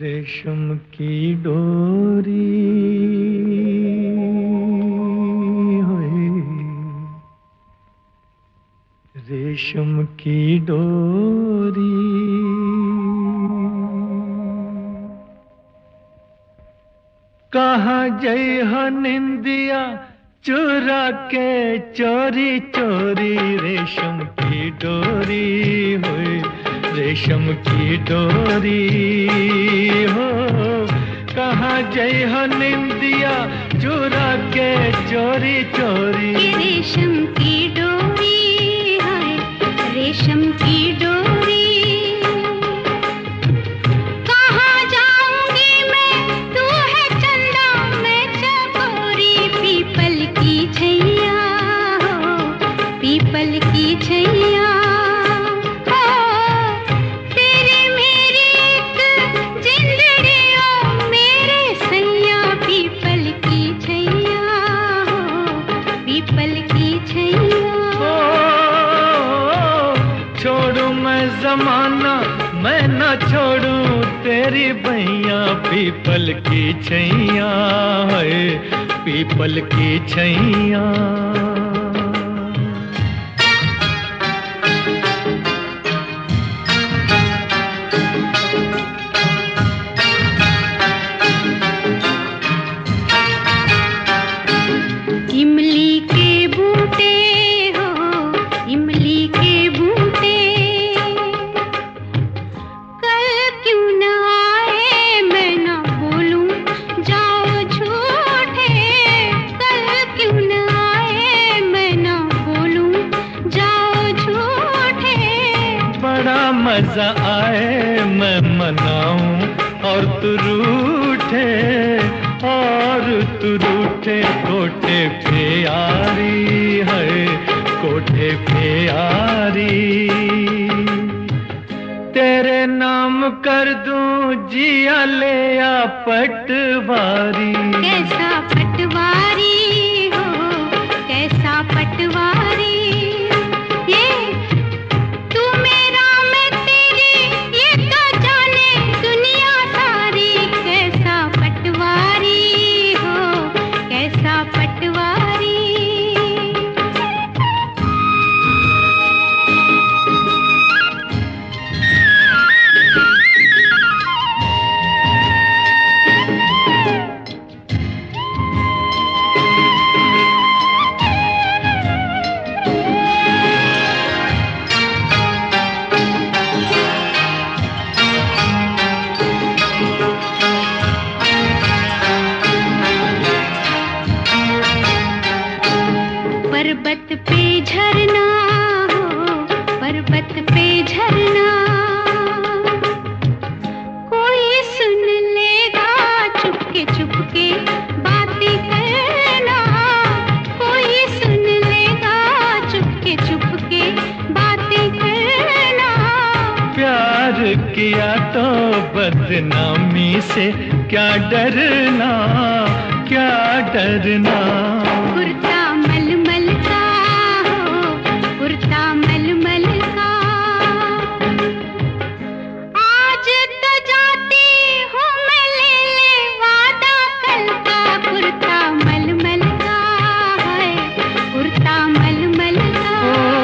रेशम की डोरी होए, रेशम की डोरी कहाँ जई हो निंदिया चुरा के चोरी चोरी। रेशम की डोरी होए, रेशम की डोरी हो, कहाँ जई हो निंदिया चुरा के चोरी चोरी। रेशम की डोरी है, रेशम की डोरी। कहाँ जाऊंगी मैं, तू है चंदा मैं चकोरी। पीपल की छैया हो, पीपल की छैया जमाना मैं न छोड़ूं तेरी बैया। पीपल की छैया है, पीपल की छैया। इमली के बूटे हो, इमली के बूटे, कल क्यों न आए मैं न बोलूं जाओ झूठे। कल क्यों न आए मैं न बोलूं जाओ झूठे। बड़ा मजा आए मैं मनाऊं और तू रूठे, और तू रूठे। कोठे पे यारी है, कोठे पे यारी। तेरे नाम कर दूं जिया ले या पटवारी। कैसा पटवारी हो, कैसा पटवारी। ये तू मेरा मैं तेरी, ये तो जाने दुनिया सारी। कैसा पटवारी हो, कैसा पटवारी। पर्वत पे झरना हो, पर्वत पे झरना, कोई सुन लेगा चुपके चुपके बातें करना। कोई सुन लेगा चुपके चुपके बातें करना। प्यार किया तो बदनामी से क्या डरना, क्या डरना। कुर्ता मलमल का हो, कुर्ता मलमल का। आज तो जाती हूँ मैं, ले ले वादा कल का। कुर्ता मलमल का है, कुर्ता मलमल का।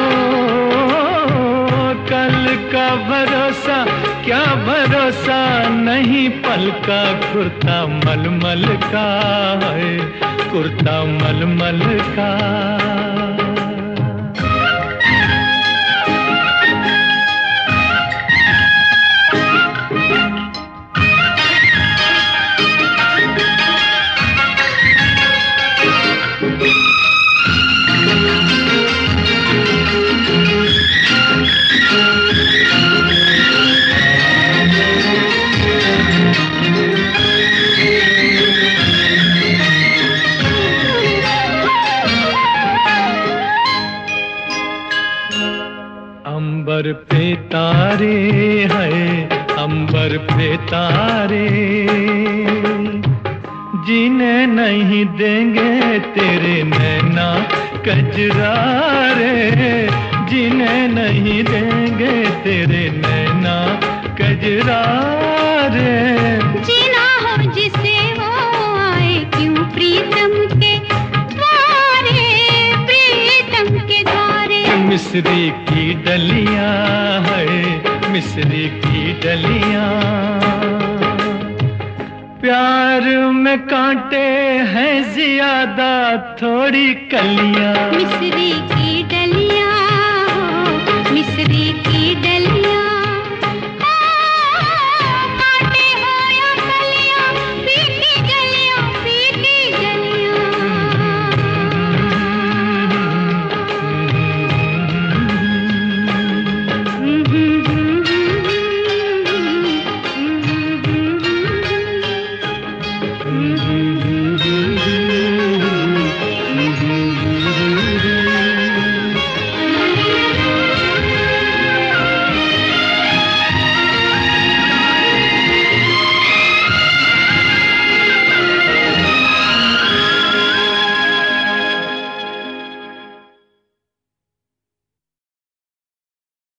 ओ, कल का भरोसा क्या भरोसा नहीं पल का। कुर्ता मलमल का है, कुर्ता मलमल का। अंबर पे तारे हैं, अंबर पे तारे, जीने नहीं देंगे तेरे नैना कजरारे। जीने नहीं देंगे तेरे नैना कजरारे। डलियां है, मिस्री की डलियां। प्यार में कांटे हैं ज्यादा, थोड़ी कलियां। मिस्री